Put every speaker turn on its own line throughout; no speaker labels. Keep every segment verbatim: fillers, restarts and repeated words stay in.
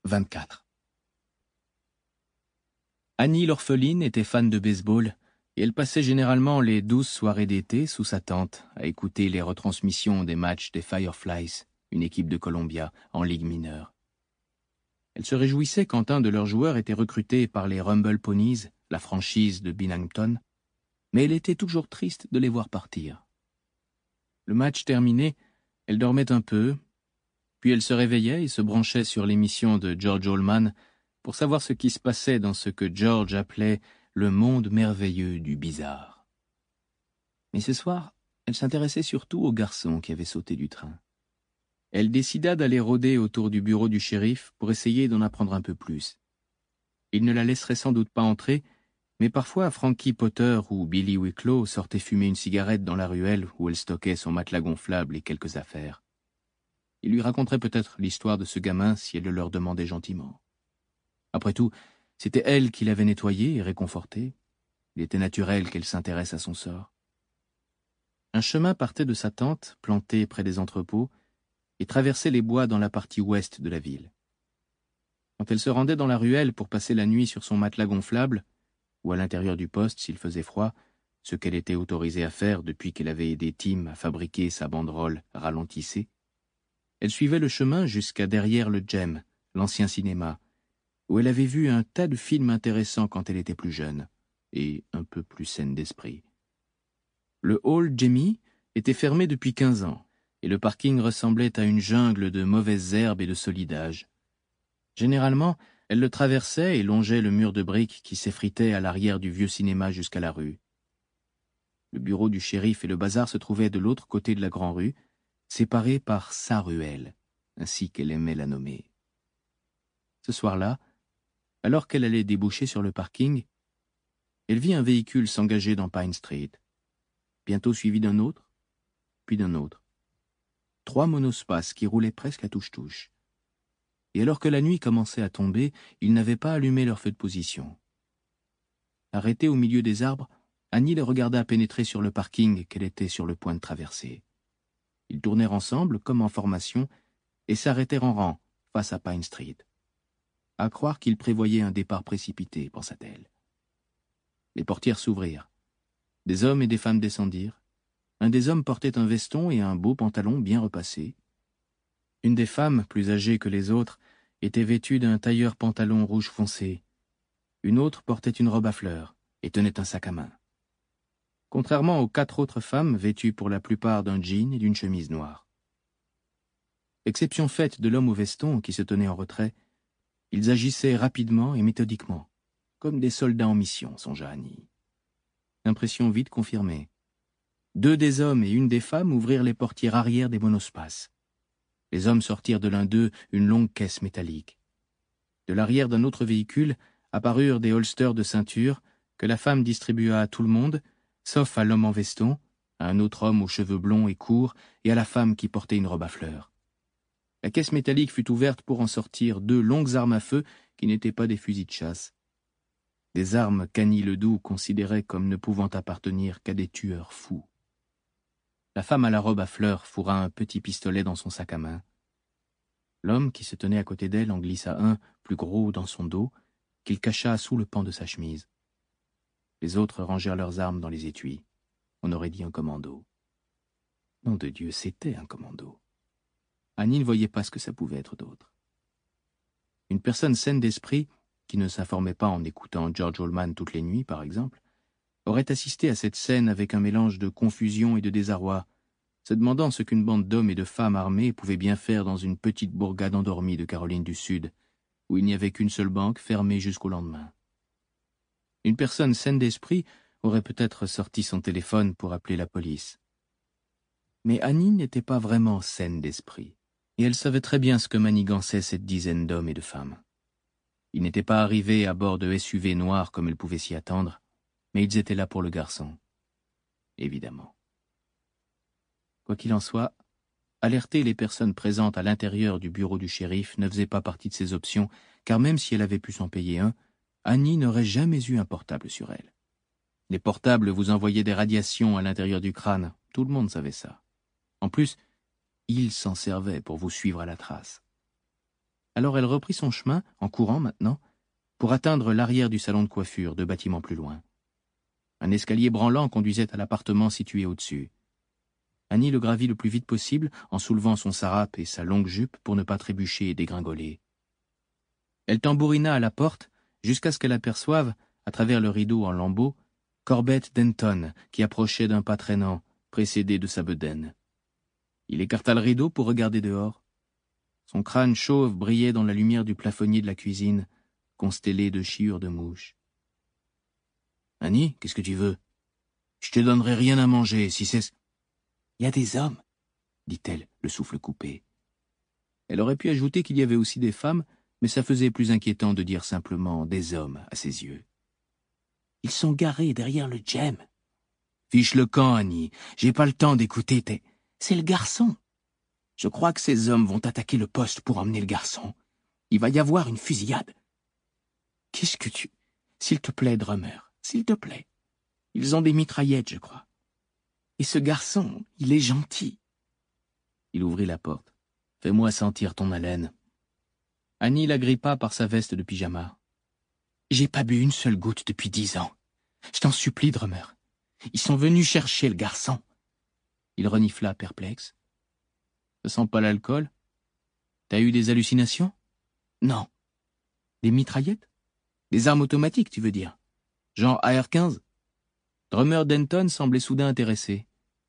vingt-quatre. Annie l'orpheline était fan de baseball et elle passait généralement les douze soirées d'été sous sa tente à écouter les retransmissions des matchs des Fireflies, une équipe de Columbia en Ligue mineure. Elle se réjouissait quand un de leurs joueurs était recruté par les Rumble Ponies, la franchise de Binghamton, mais elle était toujours triste de les voir partir. Le match terminé, elle dormait un peu, puis elle se réveillait et se branchait sur l'émission de George Allman pour savoir ce qui se passait dans ce que George appelait le monde merveilleux du bizarre. Mais ce soir, elle s'intéressait surtout au garçon qui avait sauté du train. Elle décida d'aller rôder autour du bureau du shérif pour essayer d'en apprendre un peu plus. Il ne la laisserait sans doute pas entrer, mais parfois Frankie Potter ou Billy Wicklow sortaient fumer une cigarette dans la ruelle où elle stockait son matelas gonflable et quelques affaires. Il lui raconterait peut-être l'histoire de ce gamin si elle le leur demandait gentiment. Après tout, c'était elle qui l'avait nettoyé et réconforté. Il était naturel qu'elle s'intéresse à son sort. Un chemin partait de sa tente, plantée près des entrepôts, et traversait les bois dans la partie ouest de la ville. Quand elle se rendait dans la ruelle pour passer la nuit sur son matelas gonflable, ou à l'intérieur du poste s'il faisait froid, ce qu'elle était autorisée à faire depuis qu'elle avait aidé Tim à fabriquer sa banderole ralentissée, elle suivait le chemin jusqu'à derrière le Gem, l'ancien cinéma, où elle avait vu un tas de films intéressants quand elle était plus jeune, et un peu plus saine d'esprit. Le hall Jamie était fermé depuis quinze ans, et le parking ressemblait à une jungle de mauvaises herbes et de solidage. Généralement, elle le traversait et longeait le mur de briques qui s'effritait à l'arrière du vieux cinéma jusqu'à la rue. Le bureau du shérif et le bazar se trouvaient de l'autre côté de la grande rue, séparés par sa ruelle, ainsi qu'elle aimait la nommer. Ce soir-là, alors qu'elle allait déboucher sur le parking, elle vit un véhicule s'engager dans Pine Street, bientôt suivi d'un autre, puis d'un autre. Trois monospaces qui roulaient presque à touche-touche. Et alors que la nuit commençait à tomber, ils n'avaient pas allumé leur feu de position. Arrêtée au milieu des arbres, Annie les regarda pénétrer sur le parking qu'elle était sur le point de traverser. Ils tournèrent ensemble, comme en formation, et s'arrêtèrent en rang, face à Pine Street. À croire qu'ils prévoyaient un départ précipité, pensa-t-elle. Les portières s'ouvrirent. Des hommes et des femmes descendirent. Un des hommes portait un veston et un beau pantalon bien repassé. Une des femmes, plus âgée que les autres, était vêtue d'un tailleur pantalon rouge foncé. Une autre portait une robe à fleurs et tenait un sac à main. Contrairement aux quatre autres femmes vêtues pour la plupart d'un jean et d'une chemise noire. Exception faite de l'homme au veston qui se tenait en retrait, ils agissaient rapidement et méthodiquement, comme des soldats en mission, songea Annie. Impression vite confirmée. Deux des hommes et une des femmes ouvrirent les portières arrière des monospaces. Les hommes sortirent de l'un d'eux une longue caisse métallique. De l'arrière d'un autre véhicule apparurent des holsters de ceinture que la femme distribua à tout le monde, sauf à l'homme en veston, à un autre homme aux cheveux blonds et courts et à la femme qui portait une robe à fleurs. La caisse métallique fut ouverte pour en sortir deux longues armes à feu qui n'étaient pas des fusils de chasse. Des armes qu'Annie Ledoux considérait comme ne pouvant appartenir qu'à des tueurs fous. La femme à la robe à fleurs fourra un petit pistolet dans son sac à main. L'homme qui se tenait à côté d'elle en glissa un, plus gros, dans son dos, qu'il cacha sous le pan de sa chemise. Les autres rangèrent leurs armes dans les étuis. On aurait dit un commando. Nom de Dieu, c'était un commando. Annie ne voyait pas ce que ça pouvait être d'autre. Une personne saine d'esprit, qui ne s'informait pas en écoutant George Allman toutes les nuits, par exemple, aurait assisté à cette scène avec un mélange de confusion et de désarroi, se demandant ce qu'une bande d'hommes et de femmes armés pouvait bien faire dans une petite bourgade endormie de Caroline du Sud, où il n'y avait qu'une seule banque fermée jusqu'au lendemain. Une personne saine d'esprit aurait peut-être sorti son téléphone pour appeler la police. Mais Annie n'était pas vraiment saine d'esprit, et elle savait très bien ce que manigançait cette dizaine d'hommes et de femmes. Ils n'étaient pas arrivés à bord de S U V noirs comme elle pouvait s'y attendre, mais ils étaient là pour le garçon. Évidemment. Quoi qu'il en soit, alerter les personnes présentes à l'intérieur du bureau du shérif ne faisait pas partie de ses options, car même si elle avait pu s'en payer un, Annie n'aurait jamais eu un portable sur elle. Les portables vous envoyaient des radiations à l'intérieur du crâne, tout le monde savait ça. En plus, ils s'en servaient pour vous suivre à la trace. Alors elle reprit son chemin, en courant maintenant, pour atteindre l'arrière du salon de coiffure, deux bâtiments plus loin. Un escalier branlant conduisait à l'appartement situé au-dessus. Annie le gravit le plus vite possible en soulevant son sarape et sa longue jupe pour ne pas trébucher et dégringoler. Elle tambourina à la porte jusqu'à ce qu'elle aperçoive, à travers le rideau en lambeaux, Corbett Denton qui approchait d'un pas traînant, précédé de sa bedaine. Il écarta le rideau pour regarder dehors. Son crâne chauve brillait dans la lumière du plafonnier de la cuisine, constellé de chiures de mouches. « Annie, qu'est-ce que tu veux? Je te donnerai rien à manger, si c'est... »« Il y a des hommes, » dit-elle, le souffle coupé. Elle aurait pu ajouter qu'il y avait aussi des femmes, mais ça faisait plus inquiétant de dire simplement « des hommes » à ses yeux. « Ils sont garés derrière le djem. »« Fiche le camp, Annie, j'ai pas le temps d'écouter tes... »« C'est le garçon. Je crois que ces hommes vont attaquer le poste pour emmener le garçon. Il va y avoir une fusillade. »« Qu'est-ce que tu... »« S'il te plaît, Drummer, s'il te plaît. Ils ont des mitraillettes, je crois. Et ce garçon, il est gentil. » Il ouvrit la porte. « Fais-moi sentir ton haleine. » Annie l'agrippa par sa veste de pyjama. « J'ai pas bu une seule goutte depuis dix ans. Je t'en supplie, Drummer. Ils sont venus chercher le garçon. » Il renifla, perplexe. « Ça sent pas l'alcool? T'as eu des hallucinations? »« Non. »« Des mitraillettes? Des armes automatiques, tu veux dire? Genre A R quinze? » Drummer Denton semblait soudain intéressé.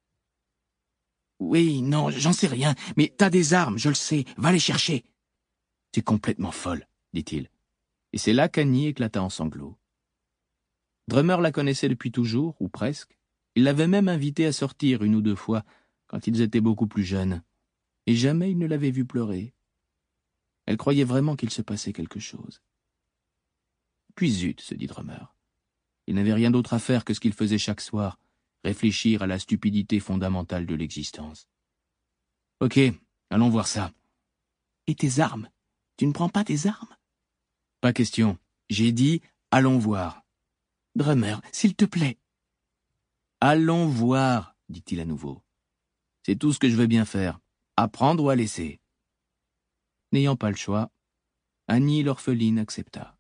« Oui, non, j'en sais rien, mais t'as des armes, je le sais, va les chercher. »« Tu es complètement folle, » dit-il. Et c'est là qu'Annie éclata en sanglots. Drummer la connaissait depuis toujours, ou presque. Il l'avait même invitée à sortir une ou deux fois, quand ils étaient beaucoup plus jeunes. Et jamais il ne l'avait vue pleurer. Elle croyait vraiment qu'il se passait quelque chose. Puis zut, se dit Drummer. Il n'avait rien d'autre à faire que ce qu'il faisait chaque soir, réfléchir à la stupidité fondamentale de l'existence. « Ok, allons voir ça. »« Et tes armes? Tu ne prends pas tes armes? »« Pas question. J'ai dit « allons voir. »« Drummer, s'il te plaît. »« Allons voir, dit-il à nouveau. C'est tout ce que je veux bien faire. Apprendre ou à laisser. » N'ayant pas le choix, Annie l'orpheline accepta.